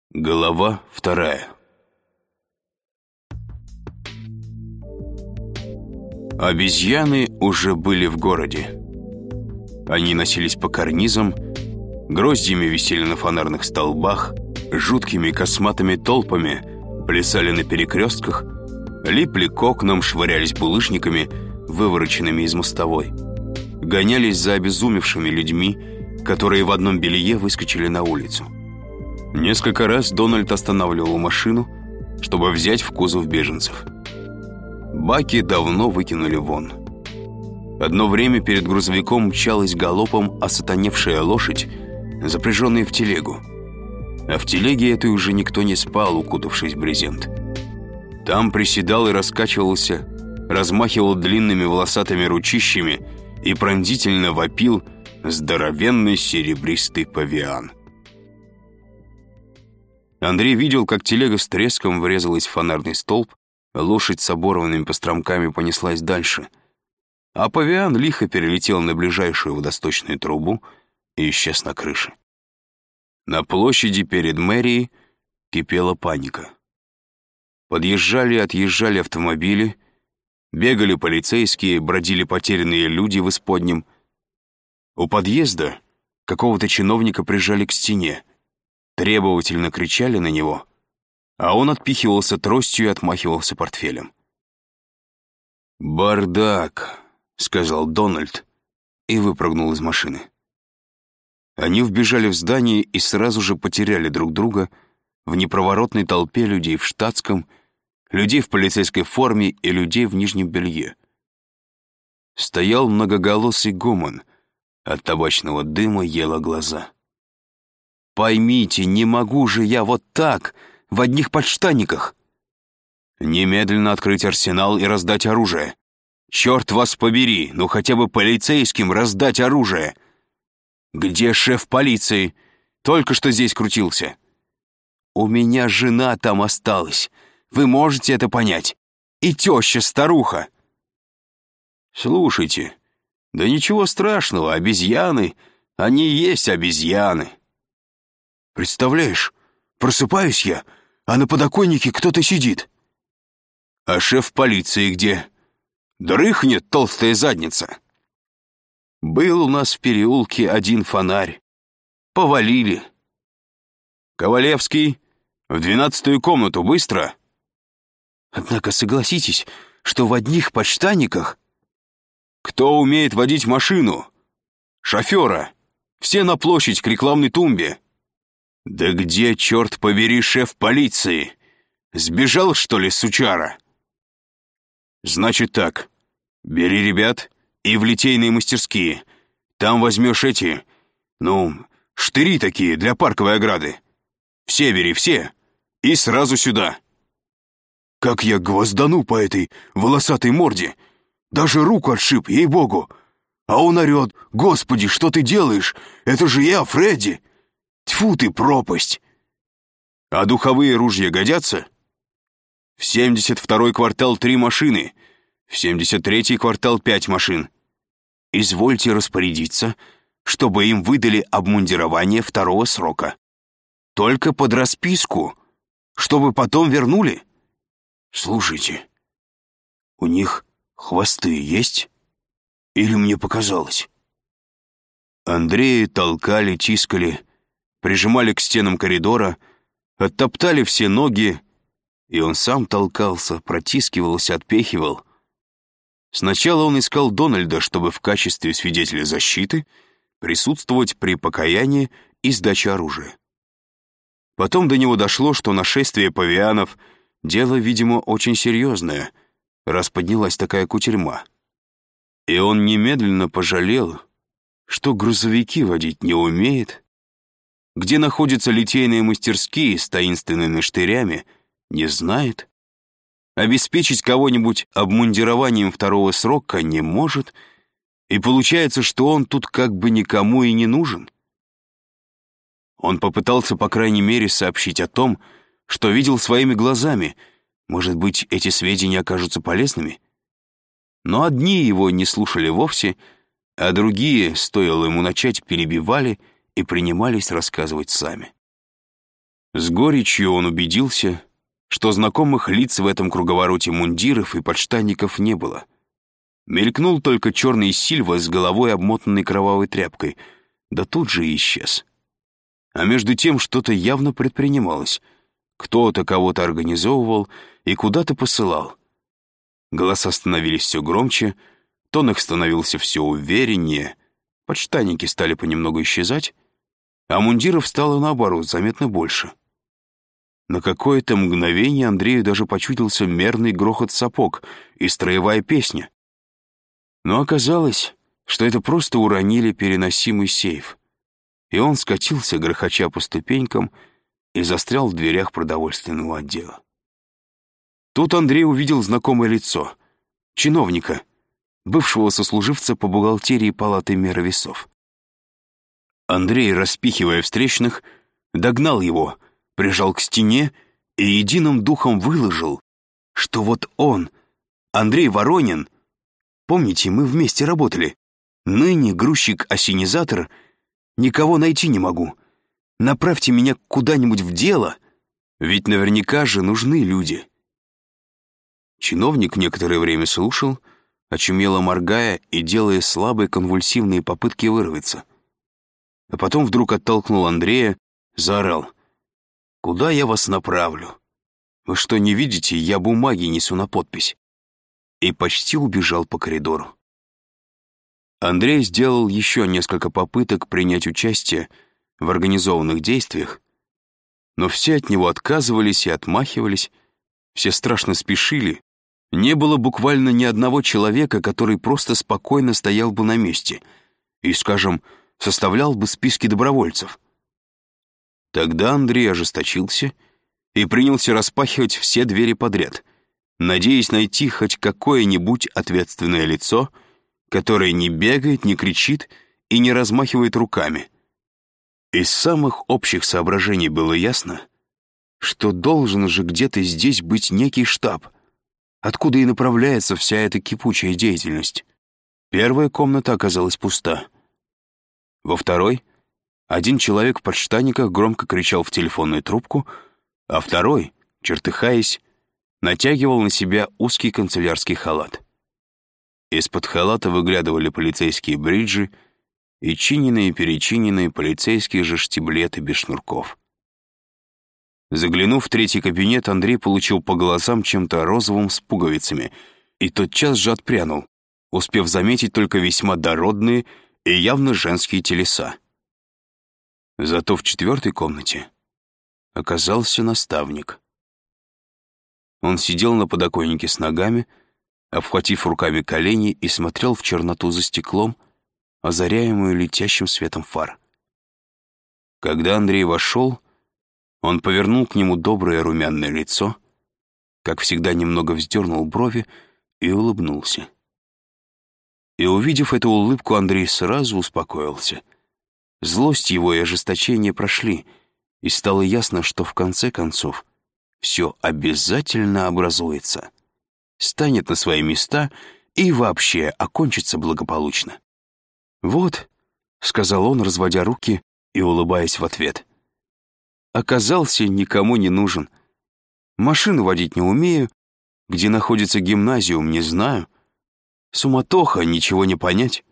Глава 2. Обезьяны уже были в городе. Они носились по карнизам, гроздьями висели на фонарных столбах, жуткими косматыми толпами плясали на перекрестках, липли к окнам, швырялись булыжниками, вывороченными из мостовой, гонялись за обезумевшими людьми, которые в одном белье выскочили на улицу. Несколько раз Дональд останавливал машину, чтобы взять в кузов беженцев. Баки давно выкинули вон. Одно время перед грузовиком мчалась галопом осатаневшая лошадь, запряженная в телегу. А в телеге этой уже никто не спал, укутавшись в брезент. Там приседал и раскачивался, размахивал длинными волосатыми ручищами и пронзительно вопил здоровенный серебристый павиан. Андрей видел, как телега с треском врезалась в фонарный столб, лошадь с оборванными постромками понеслась дальше, а павиан лихо перелетел на ближайшую водосточную трубу и исчез на крыше. На площади перед мэрией кипела паника. Подъезжали и отъезжали автомобили, бегали полицейские, бродили потерянные люди в исподнем. У подъезда какого-то чиновника прижали к стене, требовательно кричали на него, а он отпихивался тростью и отмахивался портфелем. «Бардак», — сказал Дональд и выпрыгнул из машины. Они вбежали в здание и сразу же потеряли друг друга в непроворотной толпе людей в штатском, людей в полицейской форме и людей в нижнем белье. Стоял многоголосый гомон, от табачного дыма ело глаза. «Поймите, не могу же я вот так, в одних подштанниках!» «Немедленно открыть арсенал и раздать оружие! Черт вас побери, ну хотя бы полицейским раздать оружие!» «Где шеф полиции? Только что здесь крутился!» «У меня жена там осталась, вы можете это понять? И теща-старуха!» «Слушайте, да ничего страшного, обезьяны, они и есть обезьяны!» «Представляешь, просыпаюсь я, а на подоконнике кто-то сидит». «А шеф полиции где? Дрыхнет толстая задница». «Был у нас в переулке один фонарь. Повалили». «Ковалевский, в 12-ю комнату, быстро!» «Однако согласитесь, что в одних подштанниках...» «Кто умеет водить машину? Шофера! Все на площадь к рекламной тумбе!» «Да где, черт побери, шеф полиции? Сбежал, что ли, сучара?» «Значит так, бери ребят и в литейные мастерские. Там возьмешь эти, штыри такие для парковой ограды. Все бери, все, и сразу сюда». «Как я гвоздану по этой волосатой морде! Даже руку отшиб, ей-богу! А он орет: Господи, что ты делаешь? Это же я, Фредди! Тьфу ты, пропасть!» «А духовые ружья годятся?» «В 72-й квартал 3 машины, в 73-й квартал 5 машин. Извольте распорядиться, чтобы им выдали обмундирование 2-го срока. Только под расписку, чтобы потом вернули». «Слушайте, у них хвосты есть? Или мне показалось?» Андрея толкали, тискали, прижимали к стенам коридора, оттоптали все ноги, и он сам толкался, протискивался, отпихивал. Сначала он искал Дональда, чтобы в качестве свидетеля защиты присутствовать при покаянии и сдаче оружия. Потом до него дошло, что нашествие павианов — дело, видимо, очень серьезное, раз поднялась такая кутерьма. И он немедленно пожалел, что грузовики водить не умеет, где находятся литейные мастерские с таинственными штырями, не знает, обеспечить кого-нибудь обмундированием 2-го срока не может, и получается, что он тут как бы никому и не нужен. Он попытался, по крайней мере, сообщить о том, что видел своими глазами. Может быть, эти сведения окажутся полезными? Но одни его не слушали вовсе, а другие, стоило ему начать, перебивали и принимались рассказывать сами. С горечью он убедился, что знакомых лиц в этом круговороте мундиров и подштанников не было. Мелькнул только черный Сильва с головой, обмотанной кровавой тряпкой, да тут же и исчез. А между тем что-то явно предпринималось. Кто-то кого-то организовывал и куда-то посылал. Голоса становились все громче, тон их становился все увереннее, подштанники стали понемногу исчезать, а мундиров стало, наоборот, заметно больше. На какое-то мгновение Андрею даже почудился мерный грохот сапог и строевая песня. Но оказалось, что это просто уронили переносимый сейф, и он скатился, грохоча по ступенькам, и застрял в дверях продовольственного отдела. Тут Андрей увидел знакомое лицо — чиновника, бывшего сослуживца по бухгалтерии палаты меры весов. Андрей, распихивая встречных, догнал его, прижал к стене и единым духом выложил, что вот он, Андрей Воронин, помните, мы вместе работали, ныне грузчик-осенизатор, никого найти не могу. Направьте меня куда-нибудь в дело, ведь наверняка же нужны люди. Чиновник некоторое время слушал, очумело моргая и делая слабые конвульсивные попытки вырваться. А потом вдруг оттолкнул Андрея, заорал: «Куда я вас направлю? Вы что, не видите, я бумаги несу на подпись?» И почти убежал по коридору. Андрей сделал еще несколько попыток принять участие в организованных действиях, но все от него отказывались и отмахивались, все страшно спешили. Не было буквально ни одного человека, который просто спокойно стоял бы на месте и, скажем, составлял бы списки добровольцев. Тогда Андрей ожесточился и принялся распахивать все двери подряд, надеясь найти хоть какое-нибудь ответственное лицо, которое не бегает, не кричит и не размахивает руками. Из самых общих соображений было ясно, что должен же где-то здесь быть некий штаб, откуда и направляется вся эта кипучая деятельность. Первая комната оказалась пуста. Во второй один человек в подштанниках громко кричал в телефонную трубку, а второй, чертыхаясь, натягивал на себя узкий канцелярский халат. Из-под халата выглядывали полицейские бриджи и чиненные и перечиненные полицейские же штиблеты без шнурков. Заглянув в третий кабинет, Андрей получил по глазам чем-то розовым с пуговицами и тотчас же отпрянул, успев заметить только весьма дородные и явно женские телеса. Зато в четвертой комнате оказался наставник. Он сидел на подоконнике с ногами, обхватив руками колени, и смотрел в черноту за стеклом, озаряемую летящим светом фар. Когда Андрей вошел, он повернул к нему доброе румяное лицо, как всегда немного вздернул брови и улыбнулся. И, увидев эту улыбку, Андрей сразу успокоился. Злость его и ожесточение прошли, и стало ясно, что в конце концов все обязательно образуется, станет на свои места и вообще окончится благополучно. «Вот», — сказал он, разводя руки и улыбаясь в ответ, — «оказался никому не нужен. Машину водить не умею, где находится гимназиум, не знаю. Суматоха, ничего не понять».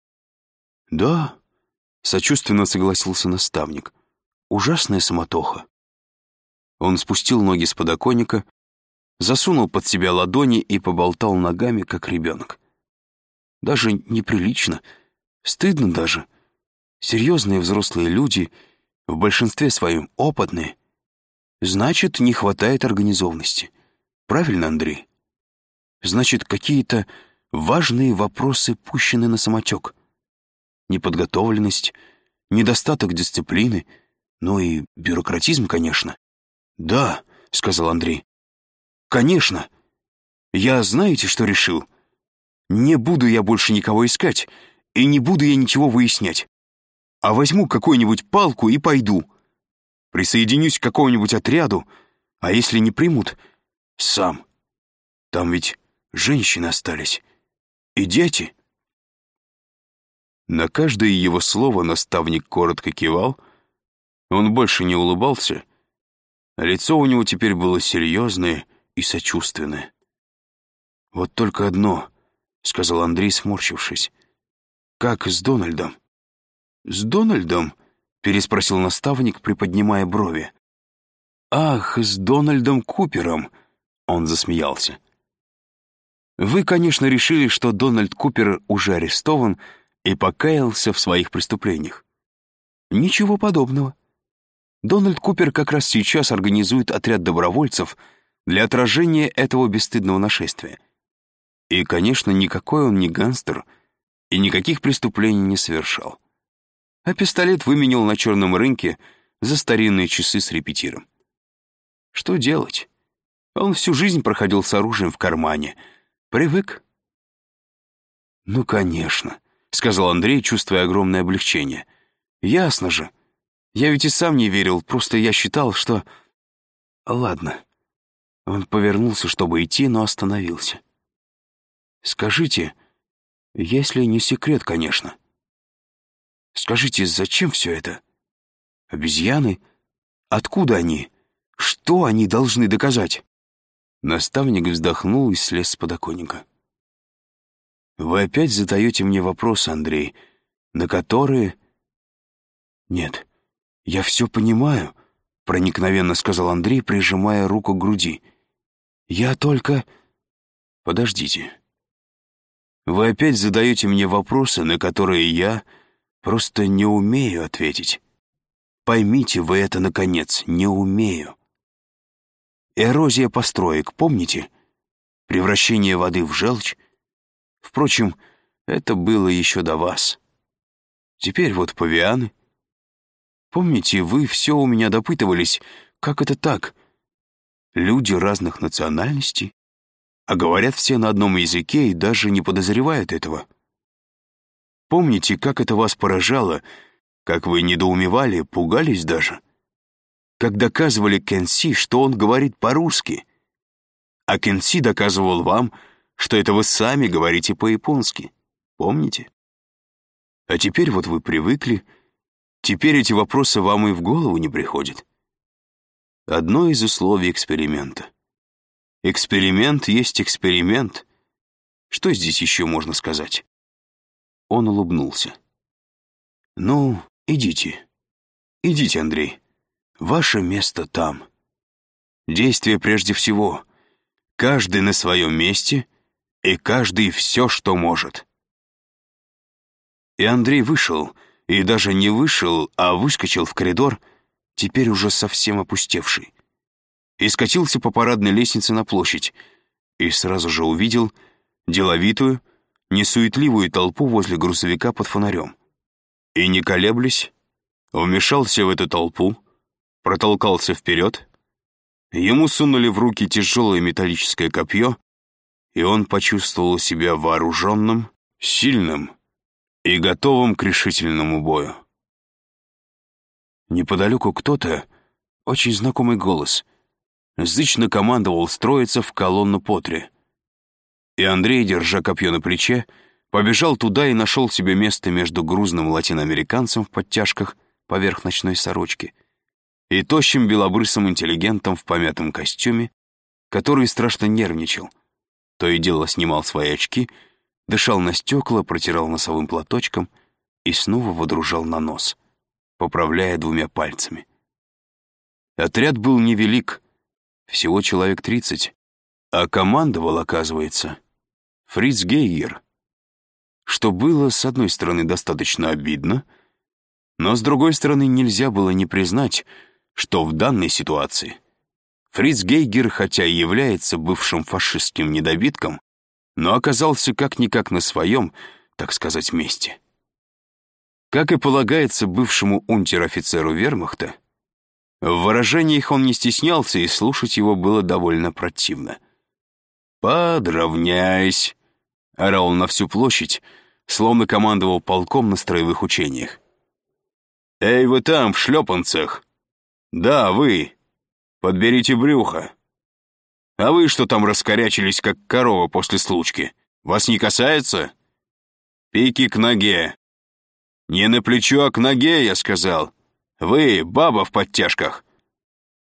«Да», — сочувственно согласился наставник, — «ужасная суматоха». Он спустил ноги с подоконника, засунул под себя ладони и поболтал ногами, как ребенок. Даже неприлично, стыдно даже. Серьезные взрослые люди, в большинстве своем опытные. Значит, не хватает организованности. Правильно, Андрей? Значит, какие-то важные вопросы пущены на самотек. Неподготовленность, недостаток дисциплины, ну и бюрократизм, конечно. «Да», — сказал Андрей, — «конечно. Я знаете, что решил? Не буду я больше никого искать, и не буду я ничего выяснять. А возьму какую-нибудь палку и пойду. Присоединюсь к какому-нибудь отряду, а если не примут, сам. Там ведь женщины остались и дети». На каждое его слово наставник коротко кивал. Он больше не улыбался, Лицо у него теперь было серьезное и сочувственное. «Вот только одно», — сказал Андрей, сморщившись. «Как с Дональдом?» «С Дональдом?» — переспросил наставник, приподнимая брови. «Ах, с Дональдом Купером!» — он засмеялся. «Вы, конечно, решили, что Дональд Купер уже арестован и покаялся в своих преступлениях. Ничего подобного. Дональд Купер как раз сейчас организует отряд добровольцев для отражения этого бесстыдного нашествия. И, конечно, никакой он не гангстер и никаких преступлений не совершал. А пистолет выменял на черном рынке за старинные часы с репетиром. Что делать? Он всю жизнь проходил с оружием в кармане. Привык». «Ну, конечно», — сказал Андрей, чувствуя огромное облегчение. «Ясно же. Я ведь и сам не верил, просто я считал, что...» «Ладно». Он повернулся, чтобы идти, но остановился. «Скажите, если не секрет, конечно. Скажите, зачем все это? Обезьяны? Откуда они? Что они должны доказать?» Наставник вздохнул и слез с подоконника. «Вы опять задаете мне вопросы, Андрей, на которые...» «Нет, я все понимаю», — проникновенно сказал Андрей, прижимая руку к груди. «Я только...» «Подождите. Вы опять задаете мне вопросы, на которые я просто не умею ответить. Поймите вы это, наконец, не умею. Эрозия построек, помните? Превращение воды в желчь? Впрочем, это было еще до вас. Теперь вот павианы. Помните, вы все у меня допытывались, как это так? Люди разных национальностей, а говорят все на одном языке и даже не подозревают этого. Помните, как это вас поражало, как вы недоумевали, пугались даже? Как доказывали Кенси, что он говорит по-русски, а Кенси доказывал вам, что это вы сами говорите по-японски. Помните? А теперь вот вы привыкли, теперь эти вопросы вам и в голову не приходят. Одно из условий эксперимента. Эксперимент есть эксперимент. Что здесь еще можно сказать?» Он улыбнулся. «Ну, идите. Идите, Андрей. Ваше место там. Действие прежде всего. Каждый на своем месте, и каждый все, что может». И Андрей вышел, и даже не вышел, а выскочил в коридор, теперь уже совсем опустевший, и скатился по парадной лестнице на площадь, и сразу же увидел деловитую, несуетливую толпу возле грузовика под фонарем. И, не колеблясь, вмешался в эту толпу, протолкался вперед, ему сунули в руки тяжелое металлическое копье, и он почувствовал себя вооруженным, сильным и готовым к решительному бою. Неподалеку кто-то, очень знакомый голос, зычно командовал строиться в колонну по 3. И Андрей, держа копье на плече, побежал туда и нашел себе место между грузным латиноамериканцем в подтяжках поверх ночной сорочки и тощим белобрысым интеллигентом в помятом костюме, который страшно нервничал. То и дело снимал свои очки, дышал на стекла, протирал носовым платочком и снова водружал на нос, поправляя 2 пальцами. Отряд был невелик, всего человек 30, а командовал, оказывается, Фриц Гейгер, что было, с одной стороны, достаточно обидно, но с другой стороны, нельзя было не признать, что в данной ситуации Фриц Гейгер, хотя и является бывшим фашистским недобитком, но оказался как-никак на своем, так сказать, месте. Как и полагается бывшему унтер-офицеру вермахта, в выражениях он не стеснялся, и слушать его было довольно противно. «Подравняйсь!» — орал на всю площадь, словно командовал полком на строевых учениях. «Эй, вы там, в шлепанцах! Да, вы! Подберите брюхо! А вы что там раскорячились, как корова после случки? Вас не касается? Пики к ноге! Не на плечо, а к ноге, я сказал! Вы, баба в подтяжках!»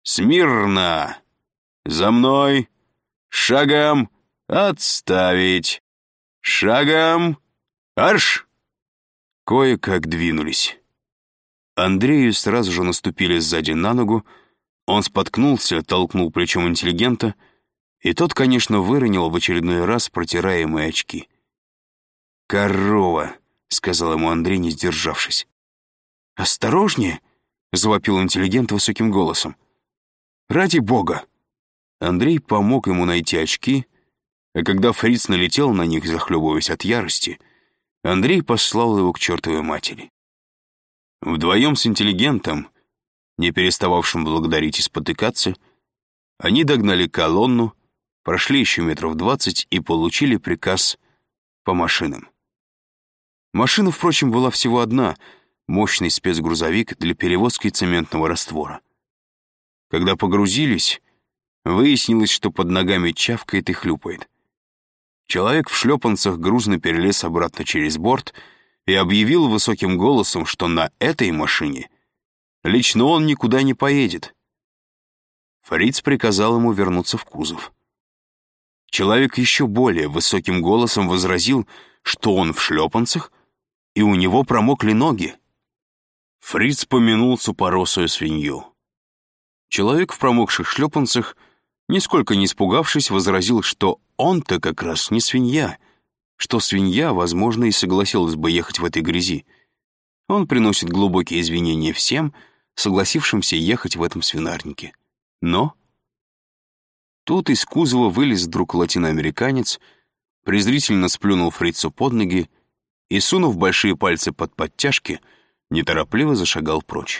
Смирно! За мной! Шагом отставить! Шагом! Арш!» Кое-как двинулись. Андрею сразу же наступили сзади на ногу, он споткнулся, толкнул плечом интеллигента, и тот, конечно, выронил в очередной раз протираемые очки. «Корова!» — сказал ему Андрей, не сдержавшись. «Осторожнее!» — завопил интеллигент высоким голосом. «Ради бога!» Андрей помог ему найти очки, а когда фриц налетел на них, захлебываясь от ярости, Андрей послал его к чертовой матери. Вдвоем с интеллигентом, не перестававшим благодарить и спотыкаться, они догнали колонну, прошли еще метров 20 и получили приказ по машинам. Машина, впрочем, была всего одна — мощный спецгрузовик для перевозки цементного раствора. Когда погрузились, выяснилось, что под ногами чавкает и хлюпает. Человек в шлепанцах грузно перелез обратно через борт и объявил высоким голосом, что на этой машине лично он никуда не поедет. Фриц приказал ему вернуться в кузов. Человек еще более высоким голосом возразил, что он в шлепанцах, и у него промокли ноги. Фриц помянул супоросую свинью. Человек в промокших шлепанцах, нисколько не испугавшись, возразил, что он-то как раз не свинья, что свинья, возможно, и согласилась бы ехать в этой грязи. Он приносит глубокие извинения всем, согласившимся ехать в этом свинарнике. Но тут из кузова вылез вдруг латиноамериканец, презрительно сплюнул фрицу под ноги и, сунув большие пальцы под подтяжки, неторопливо зашагал прочь.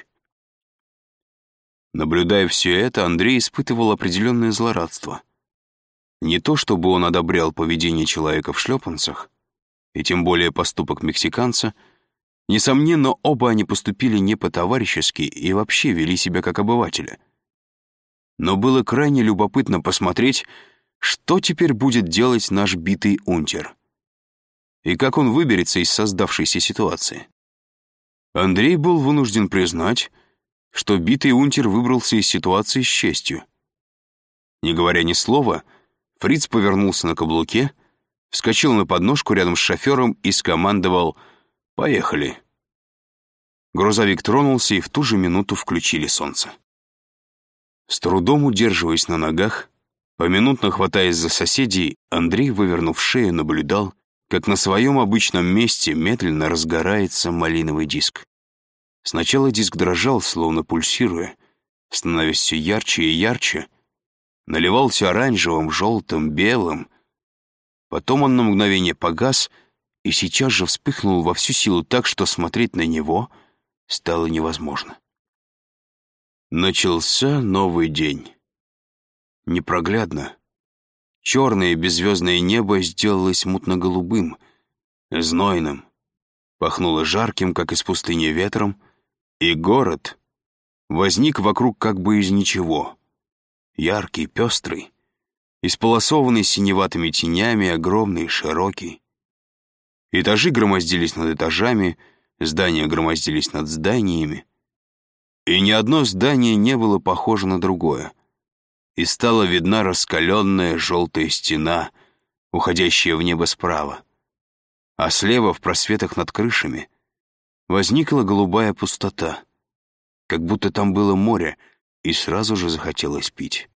Наблюдая все это, Андрей испытывал определенное злорадство. Не то чтобы он одобрял поведение человека в шлепанцах, и тем более поступок мексиканца, несомненно, оба они поступили не по-товарищески и вообще вели себя как обыватели. Но было крайне любопытно посмотреть, что теперь будет делать наш битый унтер, и как он выберется из создавшейся ситуации. Андрей был вынужден признать, что битый унтер выбрался из ситуации с честью. Не говоря ни слова, фриц повернулся на каблуке, вскочил на подножку рядом с шофером и скомандовал «Поехали». Грузовик тронулся, и в ту же минуту включили солнце. С трудом удерживаясь на ногах, поминутно хватаясь за соседей, Андрей, вывернув шею, наблюдал, как на своем обычном месте медленно разгорается малиновый диск. Сначала диск дрожал, словно пульсируя, становясь все ярче и ярче, наливался оранжевым, желтым, белым. Потом он на мгновение погас и сейчас же вспыхнул во всю силу так, что смотреть на него стало невозможно. Начался новый день. Непроглядно. Черное беззвездное небо сделалось мутно-голубым, знойным, пахнуло жарким, как из пустыни, ветром, и город возник вокруг как бы из ничего, яркий, пестрый, исполосованный синеватыми тенями, огромный, широкий. Этажи громоздились над этажами, здания громоздились над зданиями, и ни одно здание не было похоже на другое, и стала видна раскаленная желтая стена, уходящая в небо справа, а слева в просветах над крышами возникла голубая пустота, как будто там было море, и сразу же захотелось пить.